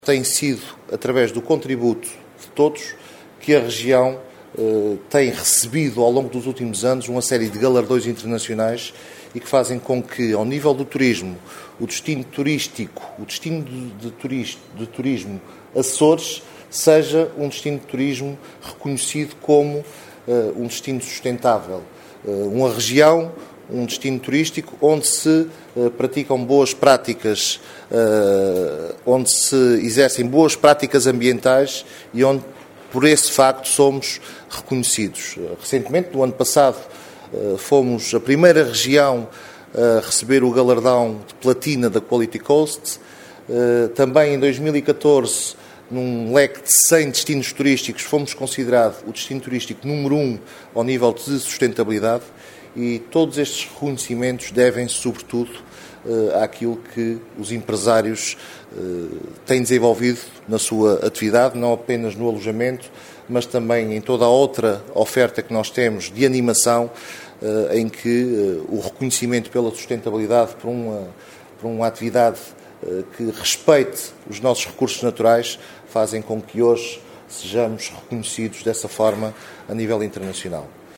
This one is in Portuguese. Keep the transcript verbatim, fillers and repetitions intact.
Tem sido através do contributo de todos que a região eh, tem recebido ao longo dos últimos anos uma série de galardões internacionais e que fazem com que, ao nível do turismo, o destino turístico, o destino de, de, turist, de turismo Açores, seja um destino de turismo reconhecido como eh, um destino sustentável. Eh, uma região, um destino turístico onde se uh, praticam boas práticas, uh, onde se exercem boas práticas ambientais e onde, por esse facto, somos reconhecidos. Uh, recentemente, no ano passado, uh, fomos a primeira região a receber o galardão de platina da Quality Coast. Uh, também em dois mil e catorze, num leque de cem destinos turísticos, fomos considerados o destino turístico número um ao nível de sustentabilidade. E todos estes reconhecimentos devem-se, sobretudo, àquilo que os empresários têm desenvolvido na sua atividade, não apenas no alojamento, mas também em toda a outra oferta que nós temos de animação, em que o reconhecimento pela sustentabilidade por uma, por uma atividade que respeite os nossos recursos naturais fazem com que hoje sejamos reconhecidos dessa forma a nível internacional.